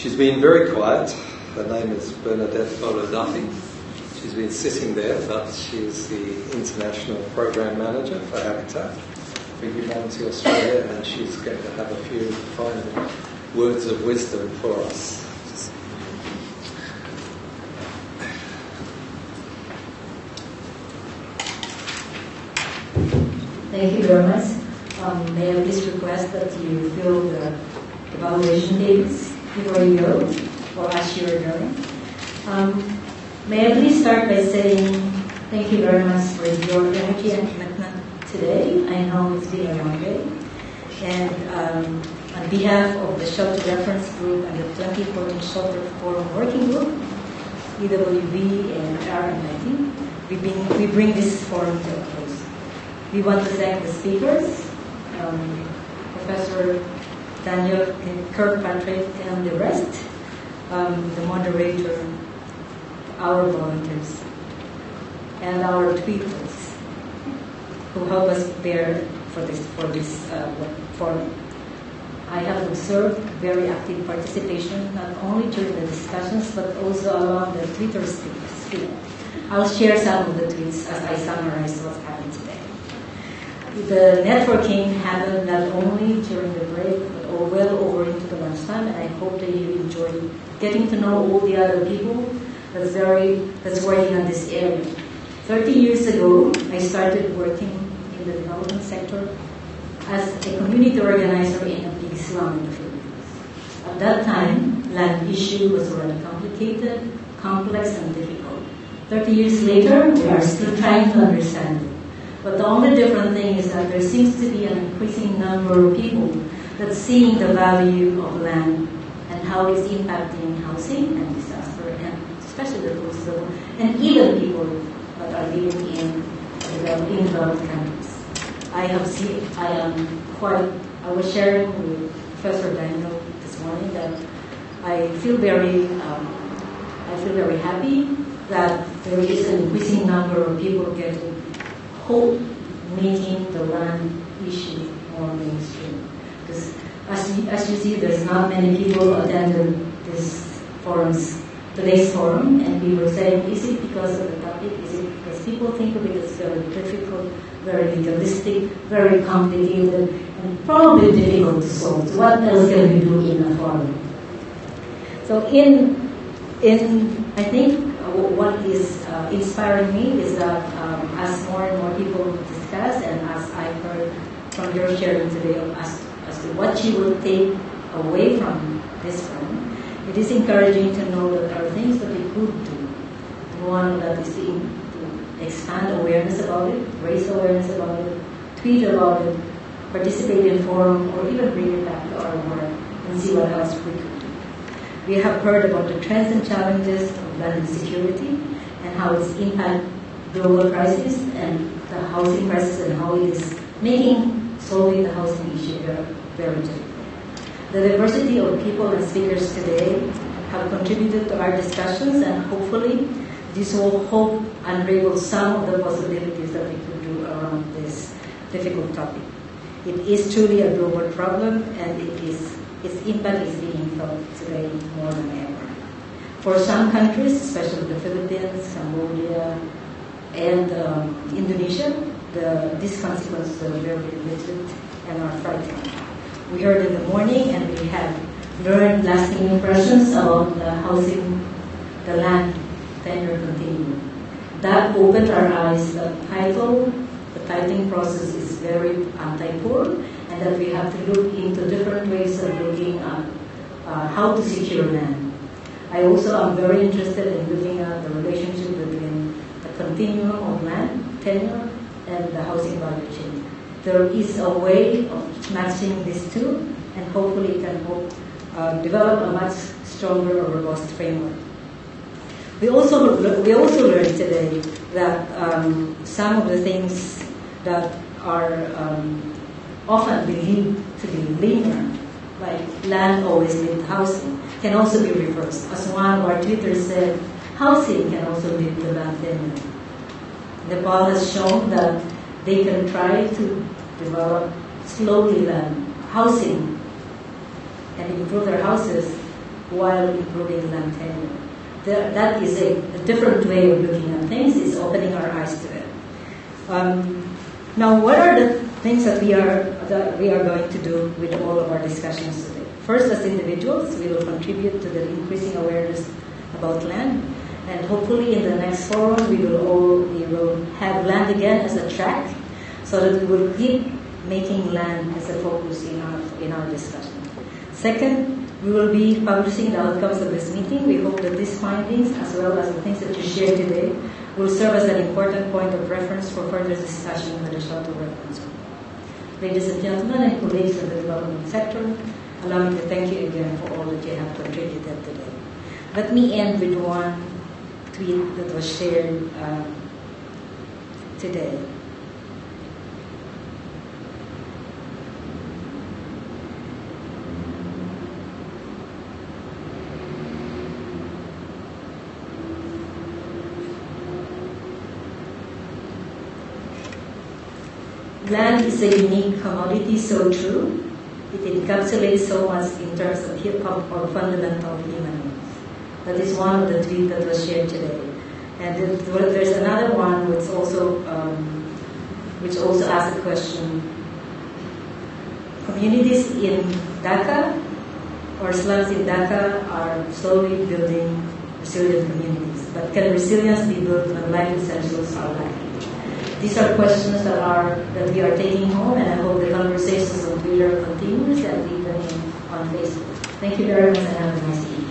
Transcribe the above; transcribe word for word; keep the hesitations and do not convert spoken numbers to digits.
She's been very quiet. Her name is Bernadette Boloduffy. She's been sitting there, but she's the International Program Manager for Habitat for Humanity Australia, and she's going to have a few final words of wisdom for us. Thank you very much. Um, may I please request that you fill the evaluation dates before you go, or as you are going. Um, may I please start by saying thank you very much for your energy and commitment today. I know it's been a long day. And um, on behalf of the Shelter Reference Group and the twenty fourteen Shelter Forum Working Group, E W B and R M I T, we bring, we bring this forum to a close. We want to thank the speakers, um, Professor Daniel Kirkpatrick and the rest, um, the moderator, our volunteers, and our tweeters who help us there for this for this uh, forum. I have observed very active participation not only during the discussions but also along the Twitter stream. I'll share some of the tweets as I summarize what's happened today. The networking happened not only during the break, but well over into the lunchtime, and I hope that you enjoyed getting to know all the other people that's very that's working on this area. Thirty years ago, I started working in the development sector as a community organizer in a big slum in the Philippines. At that time, land issue was already complicated, complex, and difficult. Thirty years later, we are still trying to understand it. But the only different thing is that there seems to be an increasing number of people that's seeing the value of land and how it's impacting housing and disaster, and especially the coastal, and even people that are living in developing developed countries. I have seen, I am quite, I was sharing with Professor Daniel this morning that I feel very, um, I feel very happy that there is an increasing number of people getting hope, making the land issue more mainstream. Because as you, as you see, there's not many people attended this forum's, today's forum, and we were saying, is it because of the topic? Is it because people think of it as very difficult, very legalistic, very complicated, and probably difficult to solve? So what else can we do in a forum? So in, in I think what is uh, inspiring me is that um, as more and more people discuss, and as I heard from your sharing today as, as to what you will take away from this forum, it is encouraging to know that there are things that we could do. One that is to, to expand awareness about it, raise awareness about it, tweet about it, participate in forum, or even bring it back to our work and see what else we could do. We have heard about the trends and challenges of land insecurity and how it's impact global crisis and the housing crisis and how it is making solving the housing issue very, very difficult. The diversity of people and speakers today have contributed to our discussions, and hopefully this will help unravel some of the possibilities that we could do around this difficult topic. It is truly a global problem, and it is its impact is being felt today more than ever. For some countries, especially the Philippines, Cambodia, and um, Indonesia, the, these consequences are very immediate and are frightening. We heard in the morning, and we have learned lasting impressions about the housing, the land tenure continuum. That opened our eyes that title, the titling process is very anti-poor, and that we have to look into different ways of looking at uh, how to secure land. I also am very interested in looking at the relationship between the continuum of land tenure and the housing value chain. There is a way of matching these two, and hopefully it can help uh, develop a much stronger or robust framework. We also we also learned today that um, some of the things that are um, often believed to be linear, like land always lead housing, can also be reversed. As one of our tweeters said, housing can also lead to land tenure. Nepal has shown that they can try to develop slowly land housing and improve their houses while improving land tenure. The, that is a, a different way of looking at things, is opening our eyes to it. Um, now, what are the things that we are that we are going to do with all of our discussions today? First, as individuals, we will contribute to the increasing awareness about land, and hopefully in the next forum we will all we will have land again as a track, so that we will keep making land as a focus in our in our discussion. Second, we will be publishing the outcomes of this meeting. We hope that these findings, as well as the things that you shared today, will serve as an important point of reference for further discussion with the Shoto Reference Group. Ladies and gentlemen, and colleagues of the development sector, allow me to thank you again for all that you have contributed today. Let me end with one tweet that was shared uh, today. Land is a unique commodity, so true. It encapsulates so much in terms of hip-hop or fundamental human needs. That is one of the tweets that was shared today. And there's another one which also, um, which also asks the question, communities in Dhaka or slums in Dhaka are slowly building resilient communities. But can resilience be built when life essentials are lacking? These are questions that are that we are taking home, and I hope the conversations on Twitter continues and even on Facebook. Thank you very much, and have a nice evening.